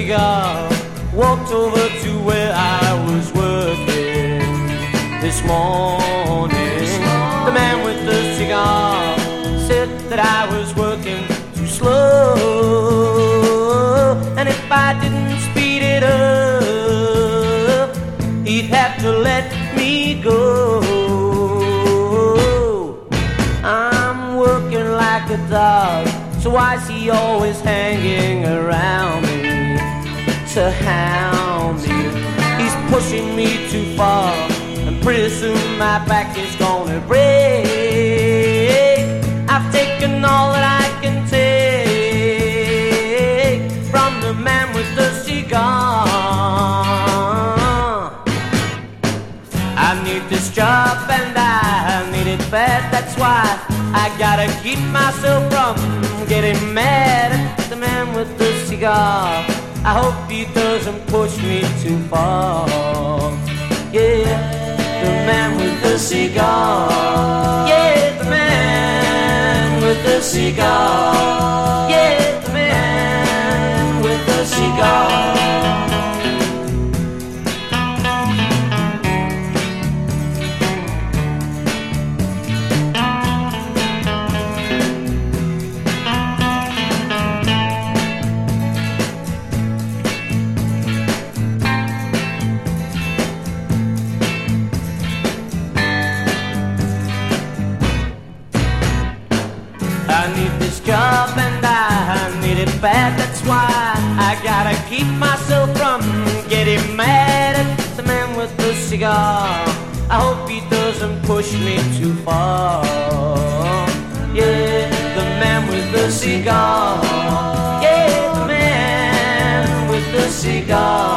cigar, walked over to where I was working this morning. The man with the cigar said that I was working too slow, and if I didn't speed it up, he'd have to let me go. I'm working like a dog, so why is he always hanging around me to hound me? He's pushing me too far, and pretty soon my back is gonna break. I've taken all that I can take from the man with the cigar. I need this job and I need it bad. That's why I gotta keep myself from getting mad at the man with the cigar. I hope he doesn't push me too far. Yeah, the man with the cigar. Yeah, the man with the cigar. Yeah, the man with the cigar. I need this job and I need it bad. That's why I gotta keep myself from getting mad at the man with the cigar. I hope he doesn't push me too far. Yeah, the man with the cigar. Yeah, the man with the cigar.